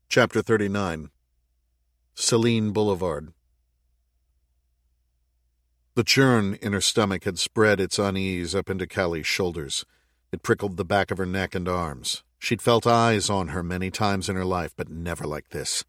Chapter 39. Celine Boulevard. The churn in her stomach had spread its unease up into Callie's shoulders. It prickled the back of her neck and arms. She'd felt eyes on her many times in her life, but never like this.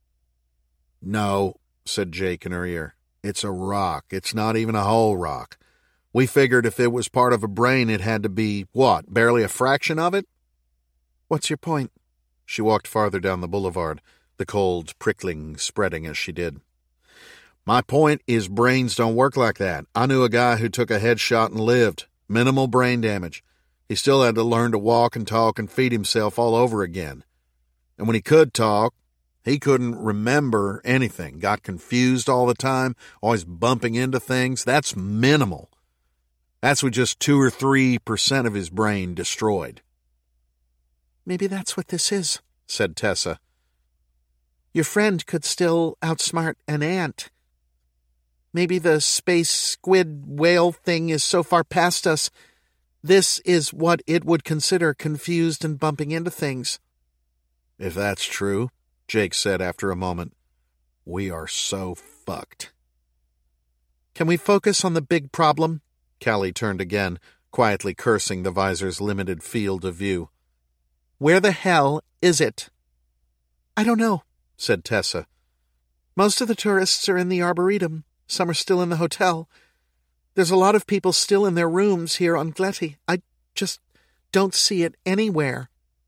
"No," said Jake in her ear. "It's a rock. It's not even a whole rock. We figured if it was part of a brain, it had to be, what, barely a fraction of it?" "What's your point?" She walked farther down the boulevard, the cold prickling spreading as she did. "My point is brains don't work like that. I knew a guy who took a headshot and lived. Minimal brain damage. He still had to learn to walk and talk and feed himself all over again. And when he could talk, he couldn't remember anything. Got confused all the time, always bumping into things. That's minimal. That's with just 2 or 3% of his brain destroyed." "Maybe that's what this is," said Tessa. "Your friend could still outsmart an ant. Maybe the space squid whale thing is so far past us, this is what it would consider confused and bumping into things." "If that's true," Jake said after a moment, "we are so fucked." "Can we focus on the big problem?" Callie turned again, quietly cursing the visor's limited field of view. "Where the hell is it?" "I don't know," said Tessa. "Most of the tourists are in the Arboretum. Some are still in the hotel. There's a lot of people still in their rooms here on Gletty. I just don't see it anywhere."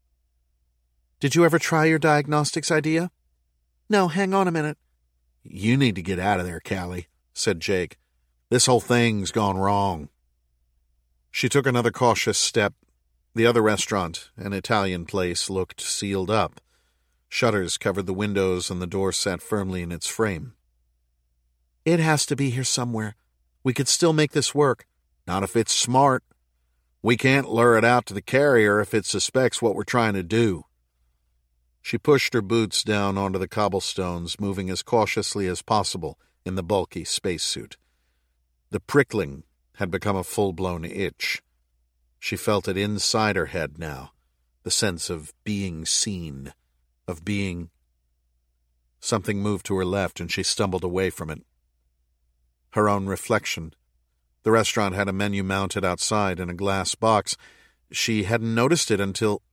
"Did you ever try your diagnostics idea?" "No, hang on a minute." "You need to get out of there, Callie," said Jake. "This whole thing's gone wrong." She took another cautious step. The other restaurant, an Italian place, looked sealed up. Shutters covered the windows and the door sat firmly in its frame. "It has to be here somewhere. We could still make this work." "Not if it's smart. We can't lure it out to the carrier if it suspects what we're trying to do." She pushed her boots down onto the cobblestones, moving as cautiously as possible in the bulky spacesuit. The prickling had become a full-blown itch. She felt it inside her head now, the sense of being seen, of being... Something moved to her left and she stumbled away from it. Her own reflection. The restaurant had a menu mounted outside in a glass box. She hadn't noticed it until...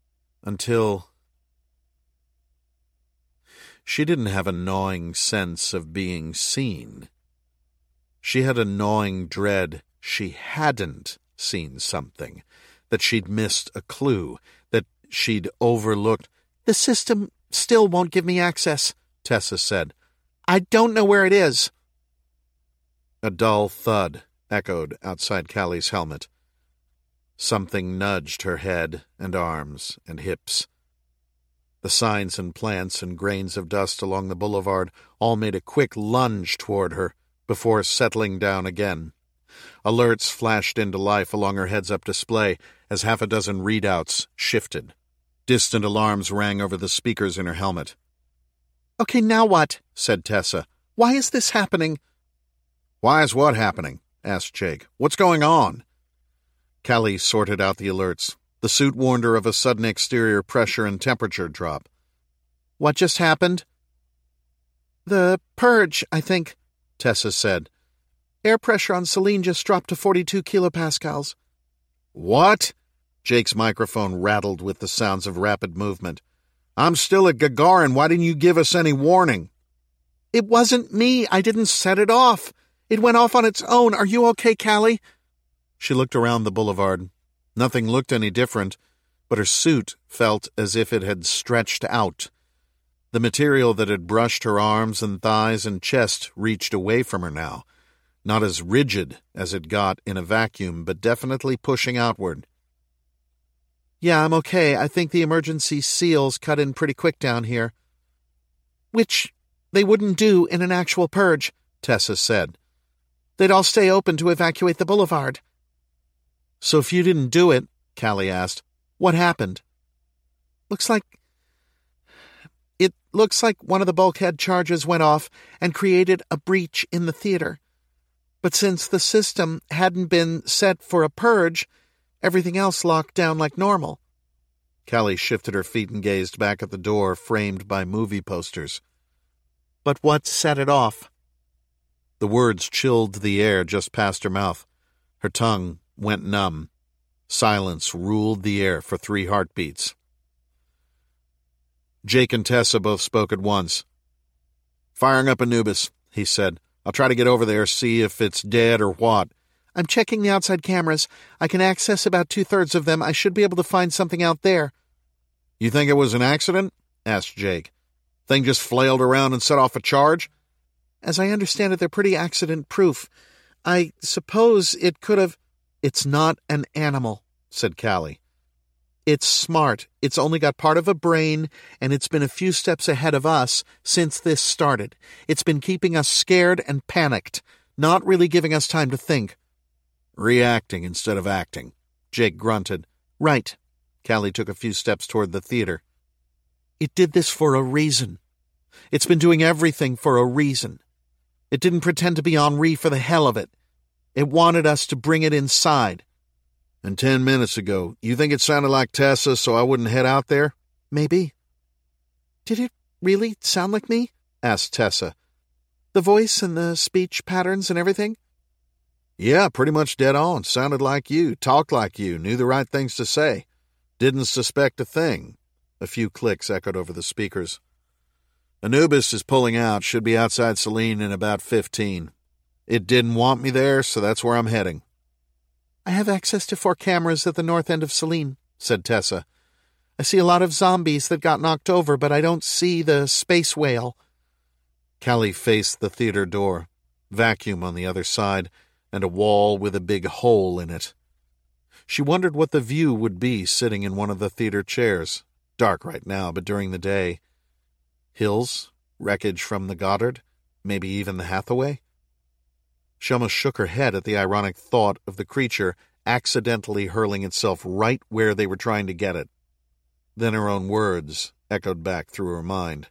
She didn't have a gnawing sense of being seen. She had a gnawing dread she hadn't seen something, that she'd missed a clue, that she'd overlooked. "The system still won't give me access," Tessa said. "I don't know where it is." A dull thud echoed outside Callie's helmet. Something nudged her head and arms and hips. The signs and plants and grains of dust along the boulevard all made a quick lunge toward her before settling down again. Alerts flashed into life along her heads-up display as half a dozen readouts shifted. Distant alarms rang over the speakers in her helmet. "Okay, now what?" said Tessa. "Why is this happening?" "Why is what happening?" asked Jake. "What's going on?" Callie sorted out the alerts. The suit warned her of a sudden exterior pressure and temperature drop. "What just happened?" "The purge, I think," Tessa said. "Air pressure on Celine just dropped to 42 kilopascals. "What?" Jake's microphone rattled with the sounds of rapid movement. "I'm still at Gagarin. Why didn't you give us any warning?" "It wasn't me. I didn't set it off. It went off on its own. Are you okay, Callie?" She looked around the boulevard. Nothing looked any different, but her suit felt as if it had stretched out. The material that had brushed her arms and thighs and chest reached away from her now. Not as rigid as it got in a vacuum, but definitely pushing outward. "Yeah, I'm okay. I think the emergency seals cut in pretty quick down here." "Which they wouldn't do in an actual purge," Tessa said. "They'd all stay open to evacuate the boulevard." "So if you didn't do it," Callie asked, "what happened?" It looks like one of the bulkhead charges went off and created a breach in the theater. But since the system hadn't been set for a purge, everything else locked down like normal. Callie shifted her feet and gazed back at the door framed by movie posters. But what set it off? The words chilled the air just past her mouth. Her tongue went numb. Silence ruled the air for 3 heartbeats. Jake and Tessa both spoke at once. "Firing up Anubis," he said. "I'll try to get over there, see if it's dead or what." "I'm checking the outside cameras. I can access about 2/3 of them. I should be able to find something out there." "You think it was an accident?" asked Jake. "Thing just flailed around and set off a charge?" "As I understand it, they're pretty accident-proof. I suppose it could have—" "It's not an animal," said Callie. "It's smart. It's only got part of a brain, and it's been a few steps ahead of us since this started. It's been keeping us scared and panicked, not really giving us time to think." "Reacting instead of acting," Jake grunted. "Right." Callie took a few steps toward the theater. "It did this for a reason. It's been doing everything for a reason. It didn't pretend to be Henri for the hell of it. It wanted us to bring it inside." "And 10 minutes ago, you think it sounded like Tessa, so I wouldn't head out there?" "Maybe." "Did it really sound like me?" asked Tessa. "The voice and the speech patterns and everything?" "Yeah, pretty much dead on. Sounded like you, talked like you, knew the right things to say. Didn't suspect a thing." A few clicks echoed over the speakers. "Anubis is pulling out, should be outside Selene in about 15. It didn't want me there, so that's where I'm heading." "I have access to 4 cameras at the north end of Selene," said Tessa. "I see a lot of zombies that got knocked over, but I don't see the space whale." Callie faced the theater door, vacuum on the other side, and a wall with a big hole in it. She wondered what the view would be sitting in one of the theater chairs. Dark right now, but during the day. Hills, wreckage from the Goddard, maybe even the Hathaway. She almost shook her head at the ironic thought of the creature accidentally hurling itself right where they were trying to get it. Then her own words echoed back through her mind.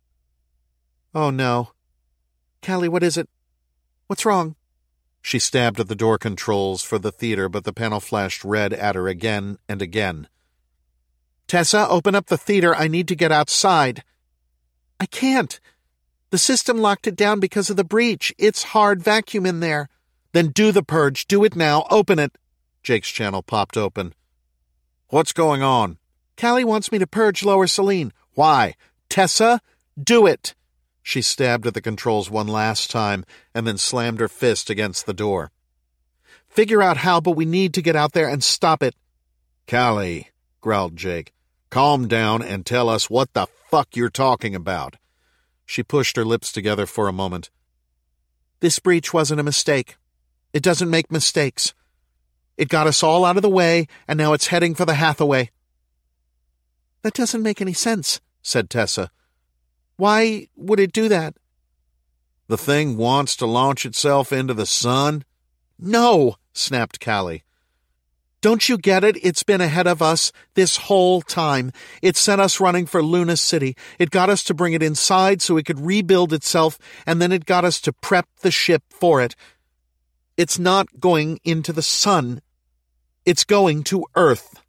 "Oh, no. Callie, what is it? What's wrong?" She stabbed at the door controls for the theater, but the panel flashed red at her again and again. "Tessa, open up the theater. I need to get outside." "I can't. The system locked it down because of the breach. It's hard vacuum in there." "Then do the purge. Do it now. Open it." Jake's channel popped open. "What's going on?" "Callie wants me to purge Lower Selene." "Why?" "Tessa, do it." She stabbed at the controls one last time and then slammed her fist against the door. "Figure out how, but we need to get out there and stop it." "Callie," growled Jake, "calm down and tell us what the fuck you're talking about." She pushed her lips together for a moment. "This breach wasn't a mistake. It doesn't make mistakes. It got us all out of the way, and now it's heading for the Hathaway." "That doesn't make any sense," said Tessa. "Why would it do that?" "The thing wants to launch itself into the sun?" "No," snapped Callie. "Don't you get it? It's been ahead of us this whole time. It sent us running for Luna City. It got us to bring it inside so it could rebuild itself, and then it got us to prep the ship for it. It's not going into the sun. It's going to Earth."